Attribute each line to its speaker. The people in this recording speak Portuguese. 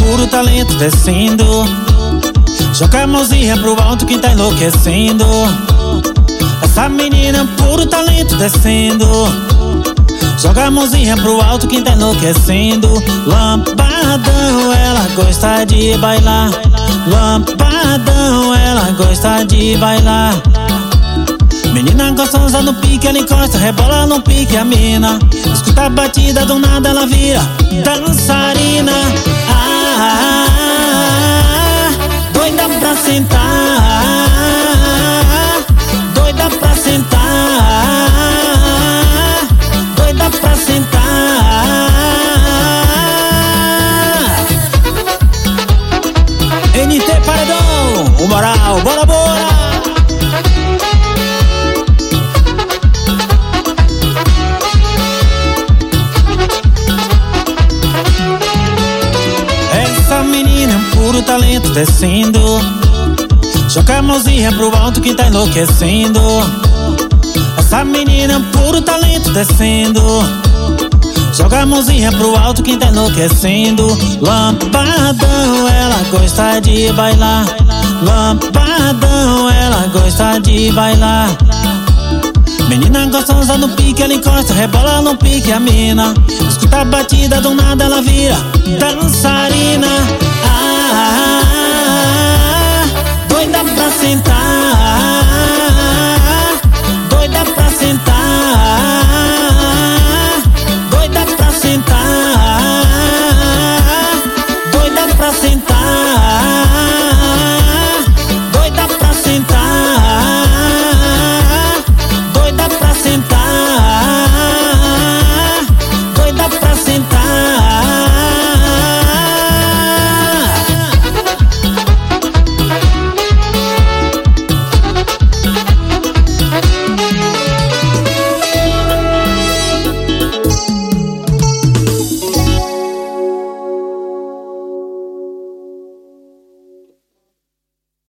Speaker 1: puro talento descendo. Joga a mãozinha pro alto que tá enlouquecendo. Essa menina é puro talento descendo. Joga a mãozinha pro alto que tá enlouquecendo. Lampadão, ela gosta de bailar. Lampadão, ela gosta de bailar. Menina gostosa no pique, ela encosta, rebola no pique a mina. Escuta a batida, do nada ela vira dançarina. Doida pra sentar, doida pra sentar, doida pra sentar. NT Paredão, o moral, bora, bora. Essa menina é um puro talento descendo. Joga a mãozinha pro alto que tá enlouquecendo. Essa menina é um puro talento descendo. Joga a mãozinha pro alto que tá enlouquecendo. Lampadão, ela gosta de bailar. Lampadão, ela gosta de bailar. Menina gostosa no pique, ela encosta, rebola no pique a mina. Escuta a batida, do nada ela vira dançarina. Doida pra sentar,